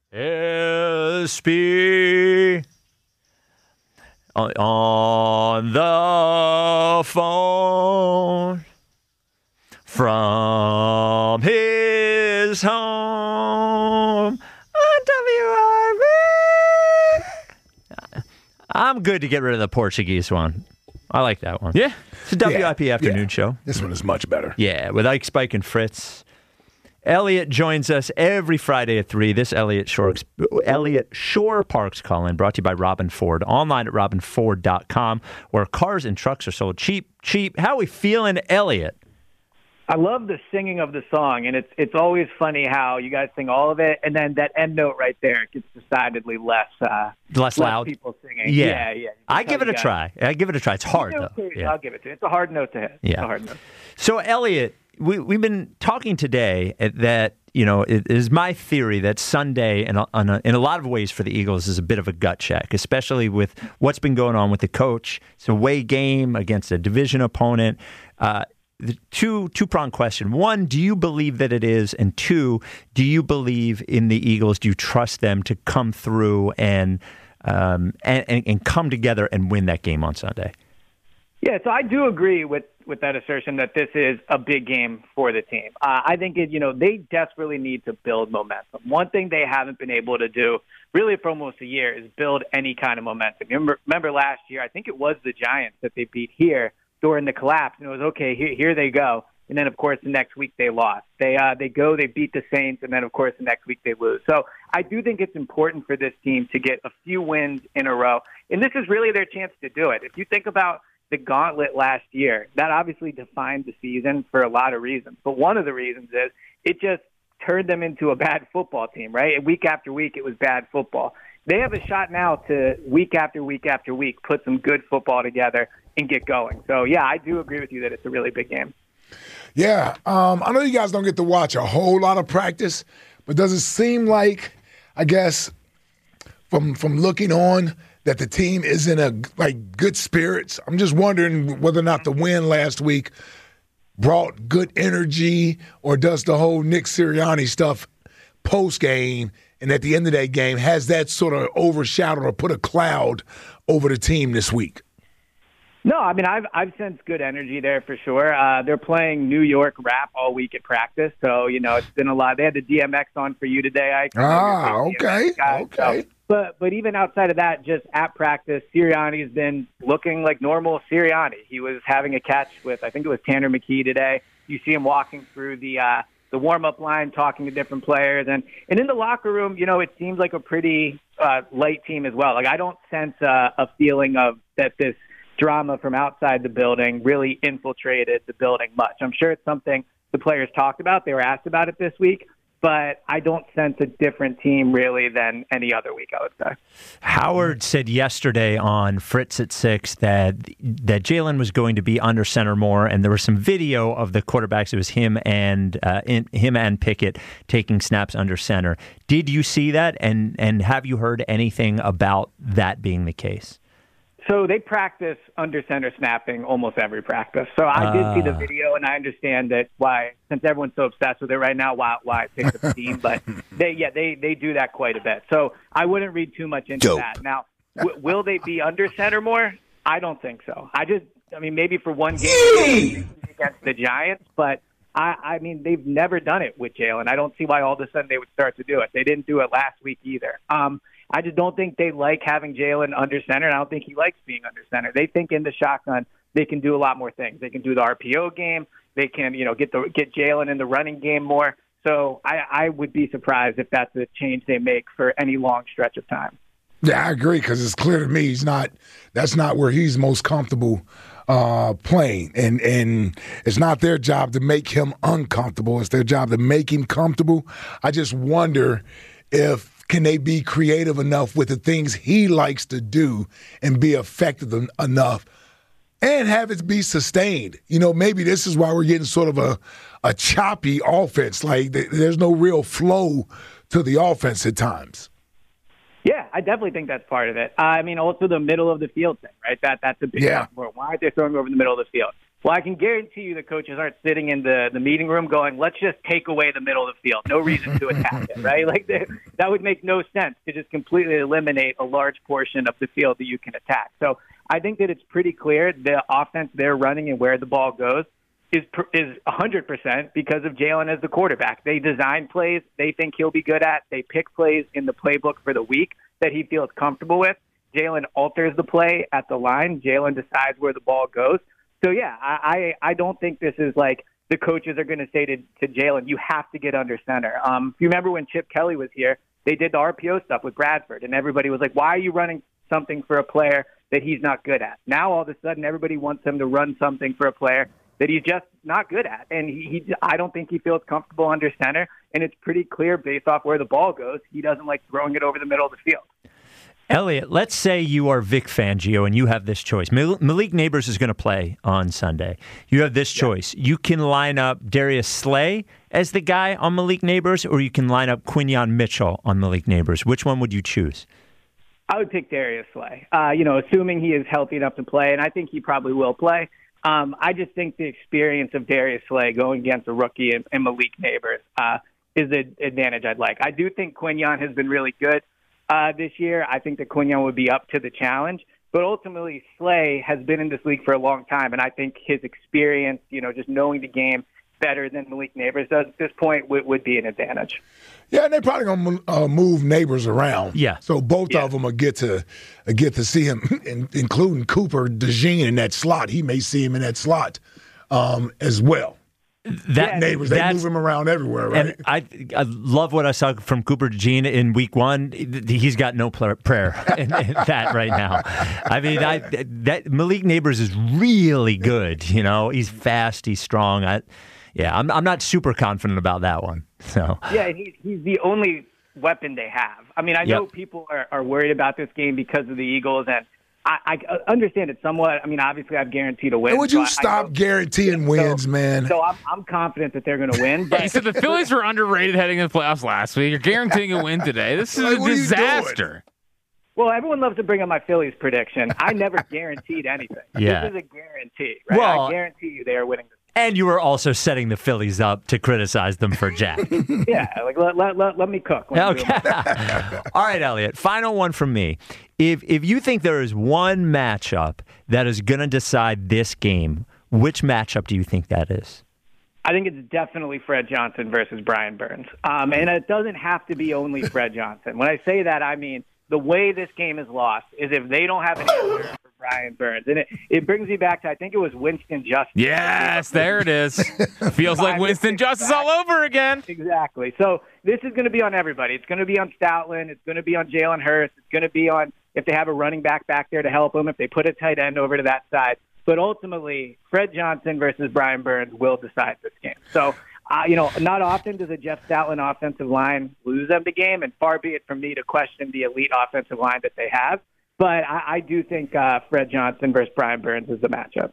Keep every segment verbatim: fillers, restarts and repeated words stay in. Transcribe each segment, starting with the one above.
S P on the phone from his home on W I B. I'm good to get rid of the Portuguese one. I like that one. Yeah. It's a W I P Yeah, afternoon yeah. show. This one is much better. Yeah, with Ike, Spike, and Fritz. Elliot joins us every Friday at three. This Elliot Shore, Elliot Shore Parks call-in brought to you by Robin Ford. Online at robin ford dot com, where cars and trucks are sold cheap, cheap. How are we feeling, Elliot? I love the singing of the song, and it's it's always funny how you guys sing all of it, and then that end note right there gets decidedly less uh, less loud. people singing. Yeah, yeah. yeah. I give it a try. I give it a try. It's hard You know, though. okay, Yeah. I'll give it to you. It's a hard note to hit. Yeah. It's a hard note. So, Elliot, we, we've been talking today that, you know, it is my theory that Sunday, in a, on a, in a lot of ways for the Eagles, is a bit of a gut check, especially with what's been going on with the coach. It's a away game against a division opponent. Uh, the two, two-pronged question. One, do you believe that it is? And two, do you believe in the Eagles? Do you trust them to come through and um, and, and, and come together and win that game on Sunday? Yeah, so I do agree with, with that assertion that this is a big game for the team. Uh, I think, it, you know, they desperately need to build momentum. One thing they haven't been able to do really for almost a year is build any kind of momentum. Remember, remember last year, I think it was the Giants that they beat here during the collapse, and it was, okay, here, here they go. And then, of course, the next week they lost. They uh, they go, they beat the Saints, and then, of course, the next week they lose. So I do think it's important for this team to get a few wins in a row. And this is really their chance to do it. If you think about the gauntlet last year, that obviously defined the season for a lot of reasons. But one of the reasons is it just turned them into a bad football team, right? And week after week, it was bad football. They have a shot now to week after week after week put some good football together and get going. So, yeah, I do agree with you that it's a really big game. Yeah, um, I know you guys don't get to watch a whole lot of practice, but does it seem like, I guess, from from looking on, that the team is in a like good spirits? I'm just wondering whether or not the win last week brought good energy, or does the whole Nick Sirianni stuff post game and at the end of that game, has that sort of overshadowed or put a cloud over the team this week? No, I mean, I've I've sensed good energy there for sure. Uh, they're playing New York rap all week at practice, so, you know, it's been a lot. They had the D M X on for you today, Ike. Ah, okay, guy, okay. So, but but even outside of that, just at practice, Sirianni's been looking like normal Sirianni. He was having a catch with, I think it was Tanner McKee today. You see him walking through the uh, the warm-up line, talking to different players. And, and in the locker room, you know, it seems like a pretty uh, light team as well. Like, I don't sense uh, a feeling of that this drama from outside the building really infiltrated the building much. I'm sure it's something the players talked about. They were asked about it this week, but I don't sense a different team really than any other week, I would say. Howard said yesterday on Fritz at six that that Jalen was going to be under center more, and there was some video of the quarterbacks. It was him and uh, in, him and Pickett taking snaps under center. Did you see that, and and have you heard anything about that being the case? So they practice under center snapping almost every practice. So I did see the Ah. video, and I understand that why, since everyone's so obsessed with it right now, why why it picks up the team. But they, yeah, they they do that quite a bit. So I wouldn't read too much into Dope. that. Now, w- will they be under center more? I don't think so. I just, I mean, maybe for one game against the Giants, but I, I mean, they've never done it with Jalen. I don't see why all of a sudden they would start to do it. They didn't do it last week either. Um, I just don't think they like having Jalen under center, and I don't think he likes being under center. They think in the shotgun they can do a lot more things. They can do the R P O game. They can, you know, get the get Jalen in the running game more. So I, I would be surprised if that's a change they make for any long stretch of time. Yeah, I agree, because it's clear to me he's not. That's not where he's most comfortable uh, playing, and and it's not their job to make him uncomfortable. It's their job to make him comfortable. I just wonder if can they be creative enough with the things he likes to do and be effective en- enough, and have it be sustained. You know, maybe this is why we're getting sort of a a choppy offense. Like th- there's no real flow to the offense at times. Yeah, I definitely think that's part of it. Uh, I mean, also the middle of the field thing, right? That that's a big Yeah. yeah. Why aren't they throwing over the middle of the field? Well, I can guarantee you the coaches aren't sitting in the, the meeting room going, let's just take away the middle of the field. No reason to attack it, right? Like that, that would make no sense to just completely eliminate a large portion of the field that you can attack. So I think that it's pretty clear the offense they're running and where the ball goes is is one hundred percent because of Jalen as the quarterback. They design plays they think he'll be good at. They pick plays in the playbook for the week that he feels comfortable with. Jalen alters the play at the line. Jalen decides where the ball goes. So, yeah, I, I, I don't think this is like the coaches are going to say to, to Jalen, you have to get under center. Um, if you remember when Chip Kelly was here, they did the R P O stuff with Bradford, and everybody was like, why are you running something for a player that he's not good at? Now, all of a sudden, everybody wants him to run something for a player that he's just not good at. And he, he I don't think he feels comfortable under center, and it's pretty clear based off where the ball goes, he doesn't like throwing it over the middle of the field. Elliot, let's say you are Vic Fangio and you have this choice. Malik Nabers is going to play on Sunday. You have this choice. You can line up Darius Slay as the guy on Malik Nabers, or you can line up Quinyon Mitchell on Malik Nabers. Which one would you choose? I would pick Darius Slay, uh, you know, assuming he is healthy enough to play, and I think he probably will play. Um, I just think the experience of Darius Slay going against a rookie and, and Malik Nabers uh, is the advantage I'd like. I do think Quinyon has been really good. Uh, this year, I think that Quinyon would be up to the challenge. But ultimately, Slay has been in this league for a long time, and I think his experience, you know, just knowing the game better than Malik Nabers does at this point would, would be an advantage. Yeah, and they're probably going to uh, move Nabers around. Yeah. So both yeah. of them will get to uh, get to see him, in, including Cooper DeJean in that slot. He may see him in that slot um, as well. That yeah, Nabers, they move him around everywhere, right? And I, I love what I saw from Cooper DeJean in week one. He's got no prayer in, in that right now. I mean, I, that Malik Nabers is really good. You know, he's fast, he's strong. I, yeah, I'm I'm not super confident about that one. So yeah, and he's he's the only weapon they have. I mean, I know yep. people are, are worried about this game because of the Eagles, and I, I understand it somewhat. I mean, obviously, I've guaranteed a win. And would you so stop I, I guaranteeing so, wins, man? So I'm, I'm confident that they're going to win. But you said the Phillies were underrated heading into the playoffs last week. You're guaranteeing a win today. This is like, a disaster. Well, everyone loves to bring up my Phillies prediction. I never guaranteed anything. Yeah. This is a guarantee, right? Well, I guarantee you they are winning this. And you were also setting the Phillies up to criticize them for Jack. yeah, like let, let, let, let me cook. Okay. All right, Elliot. Final one from me. If if you think there is one matchup that is going to decide this game, which matchup do you think that is? I think it's definitely Fred Johnson versus Brian Burns. Um, and it doesn't have to be only Fred Johnson. When I say that, I mean the way this game is lost is if they don't have an answer for Brian Burns. And it, it brings me back to, I think it was Winston Justice. Yes, there it is. Feels like Winston Justice all over again. Exactly. So this is going to be on everybody. It's going to be on Stoutland. It's going to be on Jalen Hurts. It's going to be on if they have a running back back there to help them, if they put a tight end over to that side. But ultimately, Fred Johnson versus Brian Burns will decide this game. So, Uh, you know, not often does a Jeff Stoutland offensive line lose them the game, and far be it from me to question the elite offensive line that they have. But I, I do think uh, Fred Johnson versus Brian Burns is the matchup.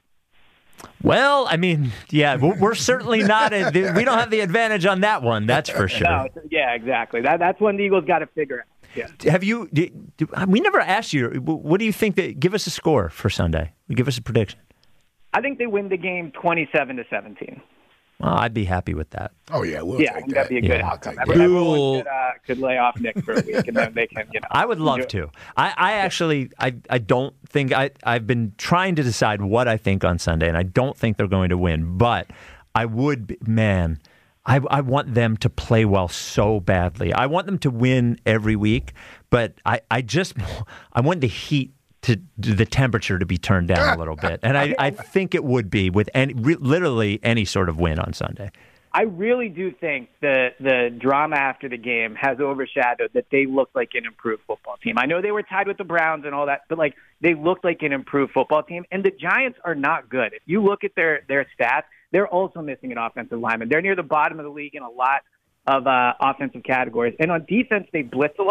Well, I mean, yeah, we're certainly not. A, we don't have the advantage on that one. That's for sure. No, yeah, exactly. That, that's one the Eagles got to figure out. Yeah. Have you? Do, do, we never asked you. What do you think that? Give us a score for Sunday. Give us a prediction. I think they win the game twenty-seven to seventeen. Well, I'd be happy with that. Oh, yeah, we'll yeah, take that. that'd be a good yeah, outcome. Everyone could, uh, could lay off Nick for a week, and then they can, you know. I would love to. I, I actually, I, I don't think, I, I've been trying to decide what I think on Sunday, and I don't think they're going to win, but I would, be, man, I, I want them to play well so badly. I want them to win every week, but I, I just, I want the heat to the temperature to be turned down a little bit. And I, I think it would be with any, re, literally any sort of win on Sunday. I really do think the the drama after the game has overshadowed that they looked like an improved football team. I know they were tied with the Browns and all that, but like they looked like an improved football team. And the Giants are not good. If you look at their, their stats, they're also missing an offensive lineman. They're near the bottom of the league in a lot of uh, offensive categories. And on defense, they blitz a lot.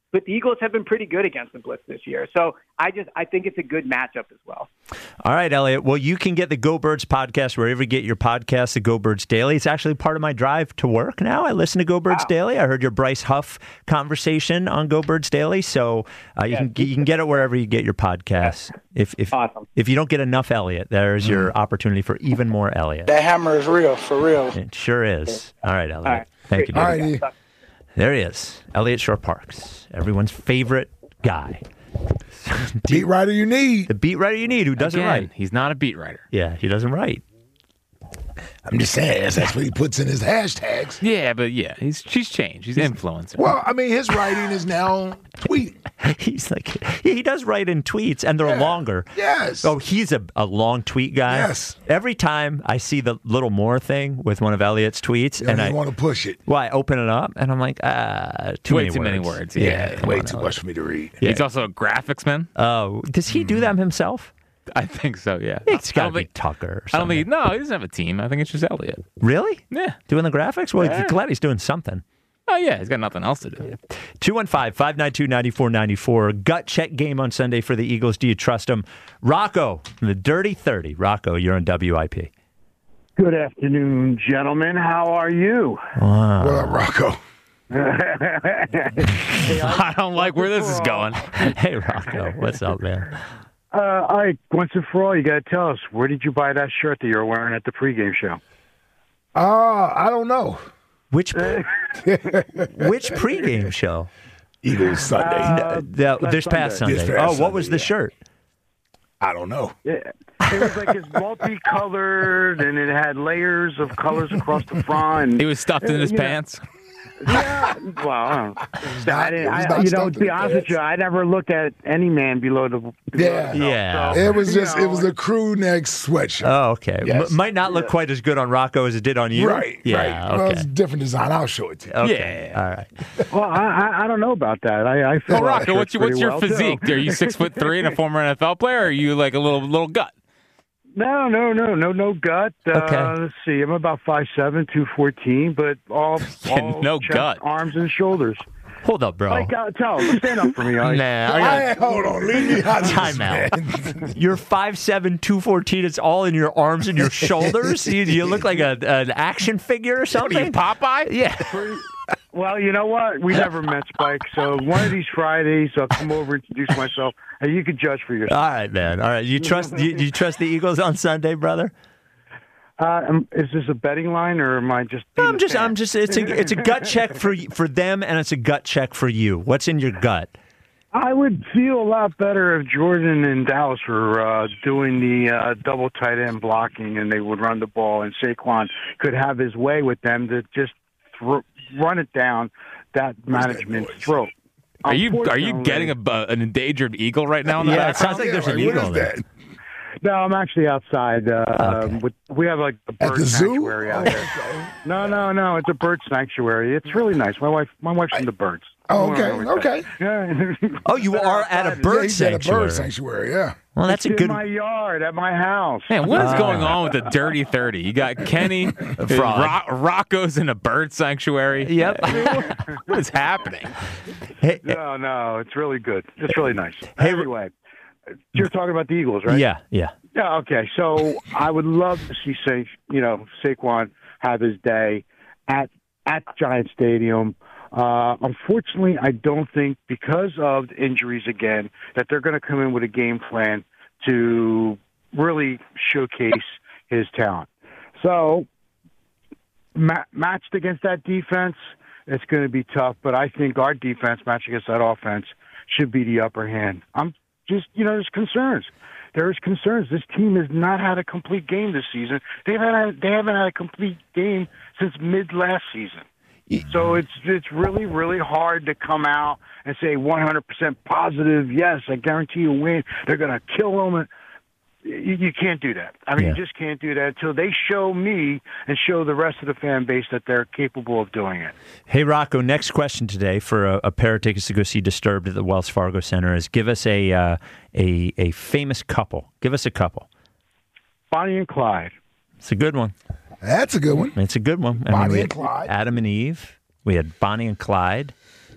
but the Eagles have been pretty good against the blitz this year. So I just I think it's a good matchup as well. All right, Elliot. Well, you can get the Go Birds podcast wherever you get your podcast, the Go Birds Daily. It's actually part of my drive to work now. I listen to Go Birds wow. Daily. I heard your Bryce Huff conversation on Go Birds Daily. So uh, you, yeah. can, you can get it wherever you get your podcasts. If if, awesome. if you don't get enough Elliot, there's your opportunity for even more Elliot. That hammer is real, for real. It sure is. All right, Elliot. All right. Thank you. All right. There he is, Elliot Shorr-Parks, everyone's favorite guy. Beat writer you need. The beat writer you need who doesn't Again, write. He's not a beat writer. Yeah, he doesn't write. I'm just saying, that's, that's what he puts in his hashtags. Yeah, but yeah, he's she's changed. He's influencer. Well, I mean, his writing is now tweeting. He's like, yeah, he does write in tweets, and they're Yeah. longer. Yes. Oh, he's a, a long tweet guy. Yes. Every time I see the little more thing with one of Elliot's tweets, You don't and I even want to push it. well, I open it up, and I'm like, ah, too Way many too words. many words. Yeah, Yeah, come Way on, too Elliot. much for me to read. Yeah. He's also a graphics man. Oh, does he do them himself? I think so. Yeah, It's I got to don't be think. Tucker. Or I don't something. think. No, he doesn't have a team. I think it's just Elliot. Really? Yeah. Doing the graphics? Well, Yeah. glad he's doing something. Oh yeah, he's got nothing else to do. two one five, five nine two, nine four nine four. Gut check game on Sunday for the Eagles. Do you trust them? Rocco, the Dirty thirty. Rocco, you're on W I P. Good afternoon, gentlemen. How are you? Wow. What up, Rocco? I don't like where this is going. Hey, Rocco. What's up, man? Uh, all right, once and for all, you got to tell us, where did you buy that shirt that you were wearing at the pregame show? Uh, I don't know. Which which pregame show? Eagles Sunday. Uh, The- last this past Sunday. Sunday. This past oh, what was Sunday, the yeah. shirt? I don't know. It, it was like it's multicolored, and it had layers of colors across the front. He was stuffed in his Yeah. pants. Yeah, well, I, don't know. not- I didn't, it was I, not you know, stuffed to be in honest the with you, I never looked at any man below the. Below Yeah. the belt, Yeah. so, It was you just, know, it was a crew neck sweatshirt. Oh, okay. Yes. M- might not look quite as good on Rocco as it did on you. Right, Yeah, right. Well, okay. it's a different design. I'll show it to you. Okay. Yeah. All right. Well, I, I, I don't know about that. I, I feel Oh, Rocco, what's your what's your well, too. physique? Are you six foot three and a former N F L player? Or are you like a little little gut? No, no, no, no, no gut. Uh, Okay. Let's see. I'm about five seven, two fourteen, but all, Yeah, all no chest, gut. arms and shoulders. Hold up, bro. Like, uh, tell him, stand up for me. Ike. Nah, I got- Hey, hold on. Leave me out of Time this, out. man. You're five seven, two fourteen. It's all in your arms and your shoulders. you, you look like a, an action figure or What are you, something. Popeye? Yeah. Well, you know what? We never met, Spike. So one of these Fridays, I'll come over and introduce myself, and you can judge for yourself. All right, man. All right. You trust you, you trust the Eagles on Sunday, brother? Uh, um, is this a betting line, or am I just? being I'm a just fan? I'm just it's a it's a gut check for for them and it's a gut check for you. What's in your gut? I would feel a lot better if Jordan and Dallas were uh, doing the uh, double tight end blocking, and they would run the ball, and Saquon could have his way with them to just thro- run it down that management's noise? throat. Are you are you Unfortunately- getting a, uh, an endangered eagle right now? In the Yeah, it background? sounds like Yeah, there's an like, what eagle is there. that? No, I'm actually outside. Uh, Okay. with, we have like a At bird the zoo? sanctuary out Oh, here. okay. No, no, no. It's a bird sanctuary. It's really nice. My wife, my wife's into birds. Oh, I okay, don't know what okay. that- Yeah. Oh, you are at a Outside. bird Yeah, he's at a sanctuary. bird sanctuary, yeah. Well, that's a It's good. in my yard at my house. Man, what is Ah. going on with the Dirty thirty? You got Kenny, Fraud. Ro- Rocco's in a bird sanctuary. Yep. What is happening? Hey, No, no, it's really good. It's really nice. Hey, Anyway, you're talking about the Eagles, right? yeah, yeah. Yeah. Okay. So I would love to see, Sa- you know, Saquon have his day at at Giant Stadium. Uh, unfortunately, I don't think because of the injuries again that they're going to come in with a game plan to really showcase his talent. So ma- matched against that defense, it's going to be tough. But I think our defense matched against that offense should be the upper hand. I'm just, you know, there's concerns. There's concerns. This team has not had a complete game this season. They've had they haven't had a complete game since mid last season. So it's it's really really hard to come out and say one hundred percent positive. Yes, I guarantee you a win. They're going to kill them. You, you can't do that. I mean, Yeah. you just can't do that until they show me and show the rest of the fan base that they're capable of doing it. Hey, Rocco, next question today for a, a pair of tickets to go see Disturbed at the Wells Fargo Center is give us a uh, a a famous couple. Give us a couple. Bonnie and Clyde. It's a good one. That's a good one. It's a good one. I Bonnie we and had Clyde. Adam and Eve. We had Bonnie and Clyde.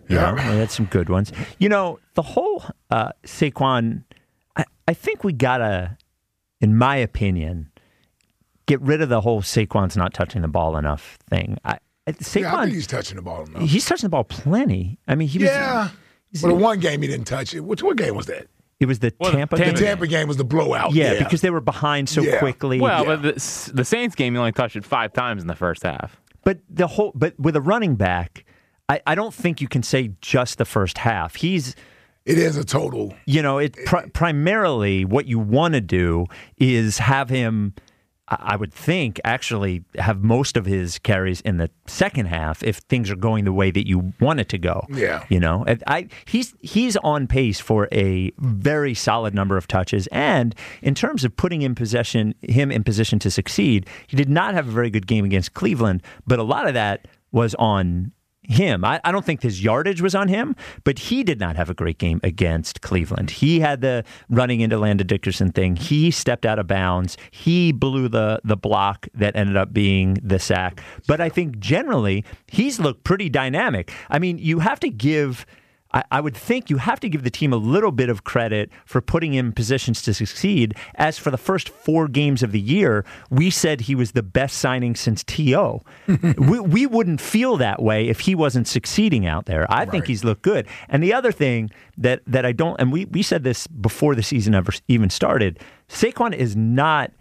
You Yeah. know, we had some good ones. You know, the whole uh, Saquon, I, I think we got to, in my opinion, get rid of the whole Saquon's not touching the ball enough thing. I, Saquon, Yeah, I think he's touching the ball enough. he's touching the ball plenty. I mean, he was. Yeah. But the one game he didn't touch it. Which what game was that? It was the Well, Tampa The game. Tampa game was the blowout. Yeah, Yeah, because they were behind so Yeah. quickly. Well, Yeah. but the, the Saints game, he only touched it five times in the first half. But the whole, but with a running back, I, I don't think you can say just the first half. He's, it is a total. you know, it pri- primarily what you want to do is have him. I I would think actually have most of his carries in the second half if things are going the way that you want it to go. Yeah. you know, And I he's he's on pace for a very solid number of touches, and in terms of putting in possession, him in position to succeed, he did not have a very good game against Cleveland, but a lot of that was on him. I, I don't think his yardage was on him, but he did not have a great game against Cleveland. He had the running into Landon Dickerson thing. He stepped out of bounds. He blew the the block that ended up being the sack. But I think generally he's looked pretty dynamic. I mean, you have to give I, I would think you have to give the team a little bit of credit for putting him in positions to succeed. As for the first four games of the year, we said he was the best signing since T O we, we wouldn't feel that way if he wasn't succeeding out there. I think Right. he's looked good. And the other thing that, that I don't, and we, we said this before the season ever even started, Saquon is not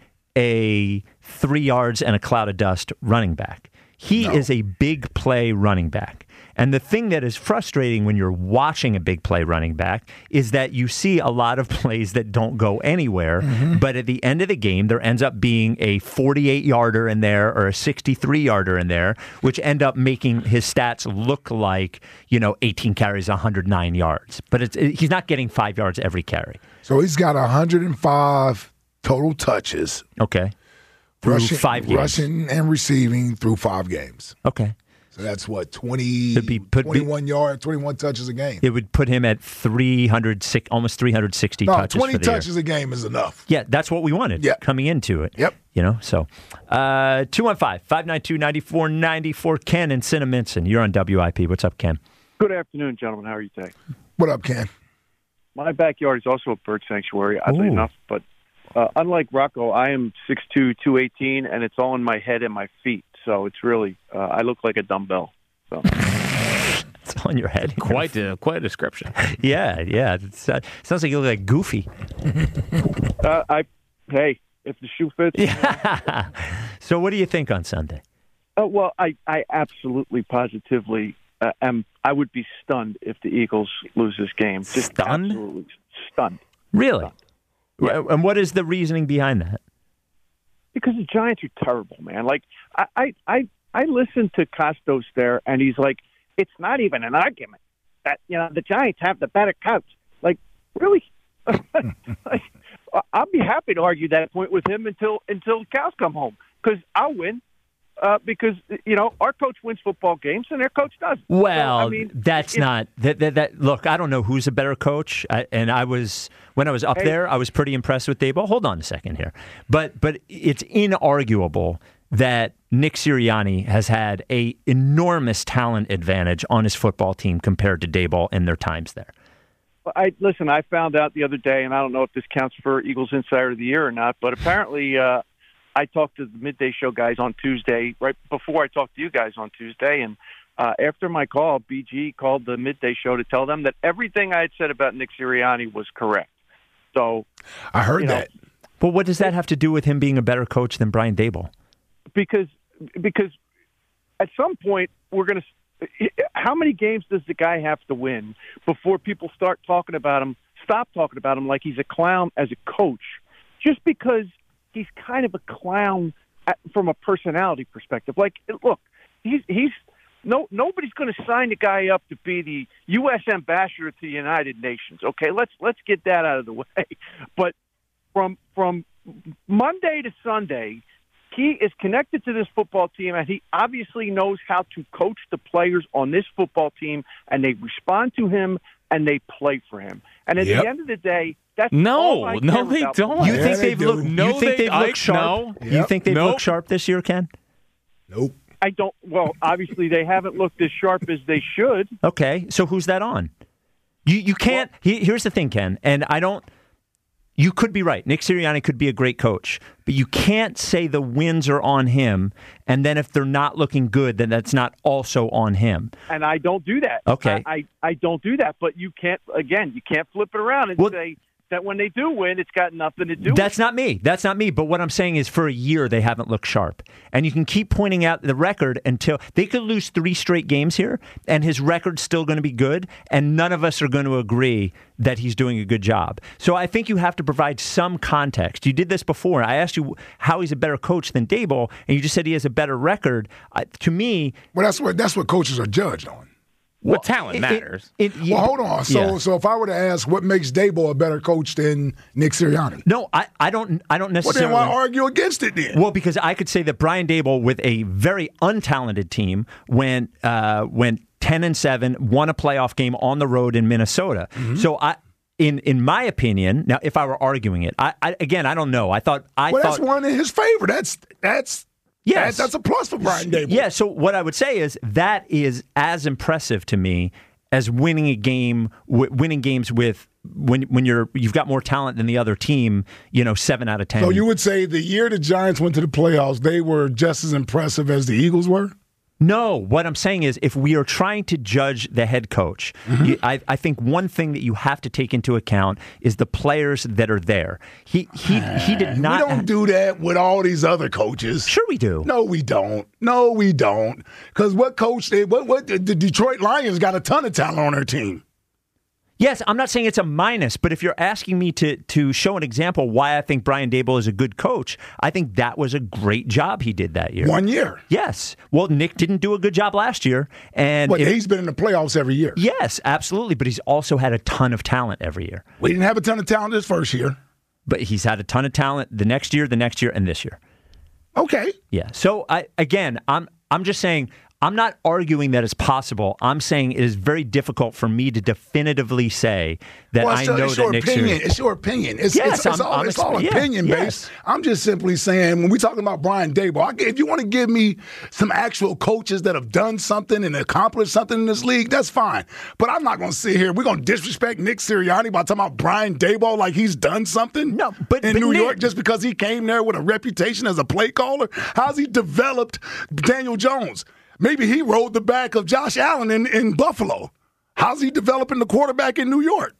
a three yards and a cloud of dust running back. He No. is a big play running back. And the thing that is frustrating when you're watching a big play running back is that you see a lot of plays that don't go anywhere, Mm-hmm. but at the end of the game, there ends up being a forty-eight yarder in there or a sixty-three yarder in there, which end up making his stats look like, you know, eighteen carries, one hundred nine yards. But it's, it, he's not getting five yards every carry. So he's got one hundred five total touches, Okay. Through rushing, five games. rushing and receiving through five games. Okay. So that's what twenty, Could be- put- twenty-one yards, twenty-one touches a game. It would put him at three hundred, almost three hundred sixty No, touches twenty for the year. touches a game is enough. Yeah, that's what we wanted Yeah. coming into it. Yep. You know, so uh, two one five, five nine two, nine four nine four. Ken in Cinnaminson. You're on W I P. What's up, Ken? Good afternoon, gentlemen. How are you today? What up, Ken? My backyard is also a bird sanctuary, oddly Ooh. enough. But uh, unlike Rocco, I am six two, two eighteen, and it's all in my head and my feet. So it's really, uh, I look like a dumbbell. So. It's on your head. Quite a quite a description. Yeah, yeah. It's, uh, sounds like you look like Goofy. Uh, I, hey, if the shoe fits. Yeah. So what do you think on Sunday? Uh, well, I, I absolutely, positively uh, am. I would be stunned if the Eagles lose this game. Just Stunned? absolutely stunned. Really? Yeah. And what is the reasoning behind that? Because the Giants are terrible, man. Like I, I, I, I listened to Costos there, and he's like, "It's not even an argument that you know the Giants have the better coach." Like, really? Like, I'll be happy to argue that point with him until until cows come home, because I'll win. Uh, because you know our coach wins football games and their coach doesn't. Well, So, I mean, that's it- not that, that. That look, I don't know who's a better coach, I, and I was when I was up Hey. there, I was pretty impressed with Daboll. Hold on a second here, but but it's inarguable that Nick Sirianni has had a enormous talent advantage on his football team compared to Daboll in their times there. I listen. I found out the other day, and I don't know if this counts for Eagles Insider of the Year or not, but apparently. Uh, I talked to the Midday Show guys on Tuesday, right before I talked to you guys on Tuesday, and uh, after my call, B G called the Midday Show to tell them that everything I had said about Nick Sirianni was correct. So, I heard you know, that. But what does that have to do with him being a better coach than Brian Daboll? because because at some point we're going to. How many games does the guy have to win before people start talking about him? Stop talking about him like he's a clown as a coach, just because. He's kind of a clown at, from a personality perspective. Like, look, he's he's no nobody's going to sign the guy up to be the U S ambassador to the United Nations. Okay, let's let's get that out of the way. But from from Monday to Sunday, he is connected to this football team, and he obviously knows how to coach the players on this football team, and they respond to him and they play for him. And at Yep. the end of the day, that's No, all I no, care they about. don't. You Yeah, think they they've do. looked? No, you think they- they've I- looked sharp? no. You Yep. think they've Nope. looked sharp this year, Ken? Nope. I don't. Well, obviously they haven't looked as sharp as they should. Okay, so who's that on? You you can't. Well, he, here's the thing, Ken, and I don't. You could be right. Nick Sirianni could be a great coach, but you can't say the wins are on him, and then if they're not looking good, then that's not also on him. And I don't do that. Okay, I I, I don't do that. But you can't. Again, you can't flip it around and well, say that when they do win, it's got nothing to do with it. That's not me. That's not me. But what I'm saying is for a year, they haven't looked sharp. And you can keep pointing out the record until they could lose three straight games here, and his record's still going to be good, and none of us are going to agree that he's doing a good job. So I think you have to provide some context. You did this before. I asked you how he's a better coach than Daboll, and you just said he has a better record. Uh, to me... Well, that's what, that's what coaches are judged on. Well, what talent it, matters. It, it, well, hold on. So, yeah. so if I were to ask, what makes Daboll a better coach than Nick Sirianni? No, I, I don't. I don't necessarily. Well, then why argue against it then? Well, because I could say that Brian Daboll, with a very untalented team, went uh, went ten and seven, won a playoff game on the road in Minnesota. Mm-hmm. So I. In in my opinion, now if I were arguing it, I, I again I don't know. I thought I well, thought that's one in his favor. That's that's. Yes. That, that's a plus for Brian Daboll. Yeah, so what I would say is that is as impressive to me as winning a game, w- winning games with when when you're you've got more talent than the other team. You know, seven out of ten. So you would say the year the Giants went to the playoffs, they were just as impressive as the Eagles were? No, what I'm saying is if we are trying to judge the head coach, mm-hmm. you, I, I think one thing that you have to take into account is the players that are there. He he he did not. We don't do that with all these other coaches. Sure we do. No, we don't. No, we don't. Because what coach did, what, what, the Detroit Lions got a ton of talent on their team. Yes, I'm not saying it's a minus, but if you're asking me to to show an example why I think Brian Daboll is a good coach, I think that was a great job he did that year. One year. Yes. Well, Nick didn't do a good job last year. And but if, he's been in the playoffs every year. Yes, absolutely. But he's also had a ton of talent every year. We didn't have a ton of talent this first year. But he's had a ton of talent the next year, the next year, and this year. Okay. Yeah. So, I again, I'm I'm just saying... I'm not arguing that it's possible. I'm saying it is very difficult for me to definitively say that well, I so know it's that your Nick opinion. Sirianni. It's your opinion. It's, yes, it's, it's I'm, all, I'm it's all yeah, opinion yes. based. I'm just simply saying when we're talking about Brian Daboll, I, if you want to give me some actual coaches that have done something and accomplished something in this league, that's fine. But I'm not going to sit here. We're going to disrespect Nick Sirianni by talking about Brian Daboll like he's done something no, but, in but New Nick, York just because he came there with a reputation as a play caller. How's he developed Daniel Jones? Maybe he rode the back of Josh Allen in, in Buffalo. How's he developing the quarterback in New York?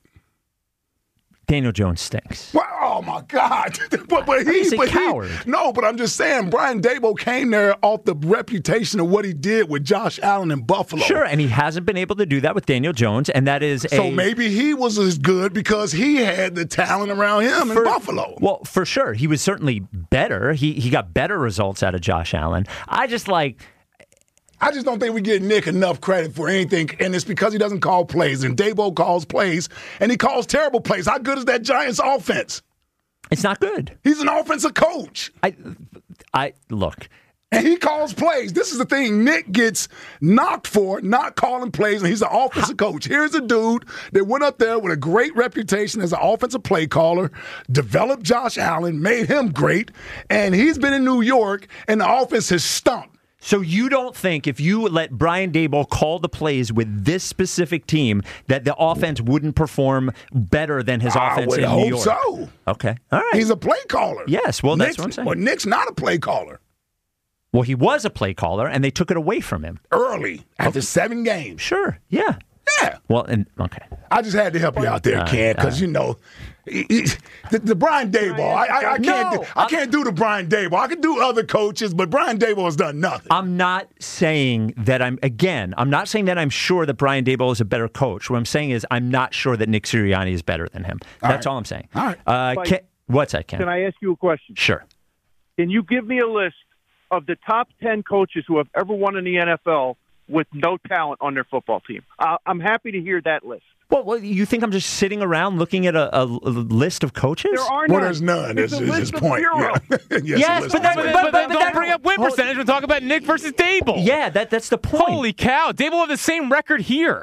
Daniel Jones stinks. Well, oh, my God. but but he, he's a but coward. He, no, but I'm just saying, Brian Daboll came there off the reputation of what he did with Josh Allen in Buffalo. Sure, and he hasn't been able to do that with Daniel Jones, and that is so a... maybe he was as good because he had the talent around him for, in Buffalo. Well, for sure. He was certainly better. He He got better results out of Josh Allen. I just like... I just don't think we give Nick enough credit for anything, and it's because he doesn't call plays, and Daboll calls plays, and he calls terrible plays. How good is that Giants offense? It's not good. He's an offensive coach. I, I look. And he calls plays. This is the thing Nick gets knocked for, not calling plays, and he's an offensive coach. Here's a dude that went up there with a great reputation as an offensive play caller, developed Josh Allen, made him great, and he's been in New York, and the offense has stunk. So you don't think if you let Brian Daboll call the plays with this specific team that the offense wouldn't perform better than his I offense would in hope New York? So. Okay. All right. He's a play caller. Yes. Well, Nick's, that's what I'm saying. Well, Nick's not a play caller. Well, he was a play caller, and they took it away from him. Early, after okay. seven games. Sure. Yeah. Yeah. Well, and okay. I just had to help you out there, Ken, because, uh, you know, he, he, the, the Brian Daboll, I, I, I, can't no, do, I can't do the Brian Daboll. I can do other coaches, but Brian Daboll has done nothing. I'm not saying that I'm, again, I'm not saying that I'm sure that Brian Daboll is a better coach. What I'm saying is I'm not sure that Nick Sirianni is better than him. All That's right. all I'm saying. All right. Uh, Ken, what's that, Ken? Can I ask you a question? Sure. Can you give me a list of the top ten coaches who have ever won in the N F L with no talent on their football team? Uh, I'm happy to hear that list. Well, well, you think I'm just sitting around looking at a, a, a list of coaches? There are none. Well, there's none. It's Is, a is list his of point. zero. Yeah. yes, yes but, that, but, but, but, but, but but don't bring up win percentage. We're talking about Nick versus Daboll. Yeah, that that's the point. Holy cow. Daboll have the same record here.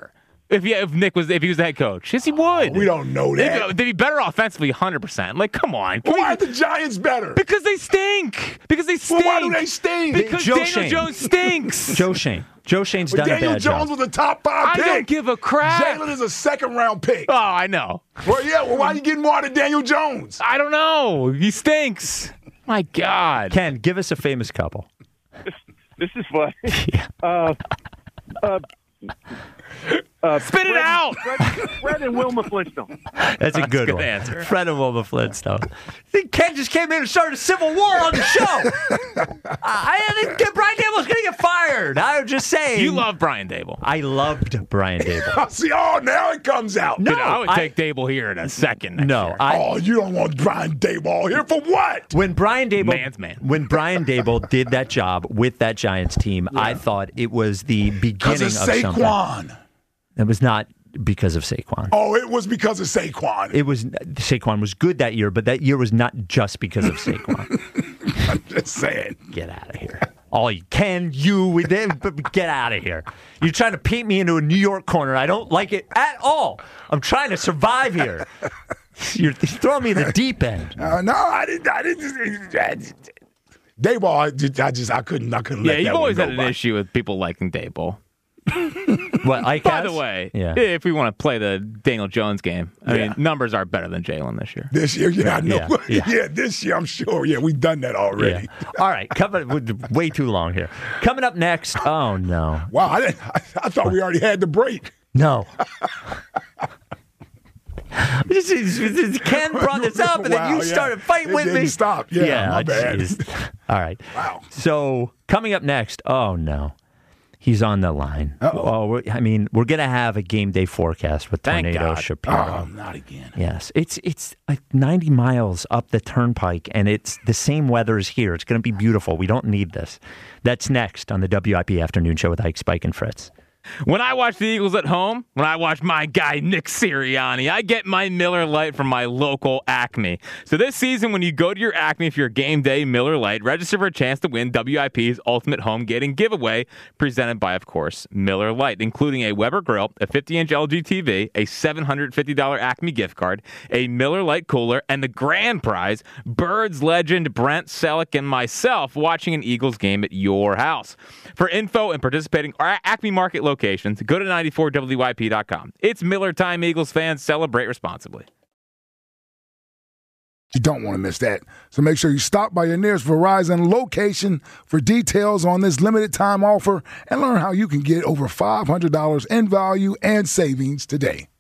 If he, if Nick was if he was the head coach. Yes, he would. We don't know that. They'd, they'd be better offensively, one hundred percent. Like, come on. Well, why are the Giants better? Because they stink. Because they stink. Well, why do they stink? Because Joe Daniel Shane. Jones stinks. Joe Shane. Joe Shane's But done Daniel a bad Jones job. was a top five I pick. don't give a crap. Jalen is a second round pick. Oh, I know. Well, yeah. Well, why are you getting more than Daniel Jones? I don't know. He stinks. My God. Ken, give us a famous couple. This is funny. Yeah. Uh, uh, uh, Spit it Fred, out. Fred, Fred and Wilma Flintstone. That's a good, good one. answer. Fred and Wilma Flintstone. Ken just came in and started a civil war on the show. I didn't get Brian Dable's going to get fired. I was just saying. You love Brian Dable. I loved Brian Dable. See, oh, now it comes out. No, Dude, I would I- take Dable here in a second. Next No, year. I. Oh, you don't want Brian Daboll here for what? When Brian Dable, Man's man. when Brian Dable did that job with that Giants team, I thought it was the Because beginning of of something. Saquon. It was not because of Saquon. Oh, it was because of Saquon. It was Saquon was good that year, but that year was not just because of Saquon. I'm just saying. Get out of here. All you can, you, with them, but get out of here. You're trying to paint me into a New York corner. I don't like it at all. I'm trying to survive here. You're throwing me in the deep end. Uh, no, I didn't. I didn't. I didn't Daboll, I just, I just, I couldn't, I couldn't Yeah, let you've that one always go had an by. issue with people liking Dable. What, Ike By has? the way, Yeah. if we want to play the Daniel Jones game, I Yeah. mean, numbers are better than Jalen this year. This year, yeah, I know. Yeah, Yeah, yeah. this year, I'm sure. Yeah, we've done that Yeah. already. All right. Coming way too long here. Coming up next. Oh no. Wow, I, didn't, I, I thought we already had the break. No. This is- this is- Ken brought this up, and then Wow, you yeah. started fighting It with didn't me. stop. Yeah, my bad. jeez. All right. Wow. So coming up next. Oh no, he's on the line. Uh-oh. Oh, we're, I mean, we're gonna have a game day forecast with Thank Tornado God. Shapiro. Oh, not again. Yes, it's it's like ninety miles up the turnpike, and it's the same weather as here. It's going to be beautiful. We don't need this. That's next on the W I P Afternoon Show with Ike, Spike, and Fritz. When I watch the Eagles at home, when I watch my guy Nick Sirianni, I get my Miller Lite from my local Acme. So this season, when you go to your Acme for your game day Miller Lite, register for a chance to win W I P's Ultimate Home Gating Giveaway, presented by, of course, Miller Lite, including a Weber grill, a fifty-inch L G T V, a seven hundred fifty dollars Acme gift card, a Miller Lite cooler, and the grand prize, Birds legend Brent Selleck and myself watching an Eagles game at your house. For info and participating Acme Market locations, go to ninety-four W I P dot com. It's Miller time, Eagles fans. Celebrate responsibly. You don't want to miss that. So make sure you stop by your nearest Verizon location for details on this limited time offer and learn how you can get over five hundred dollars in value and savings today.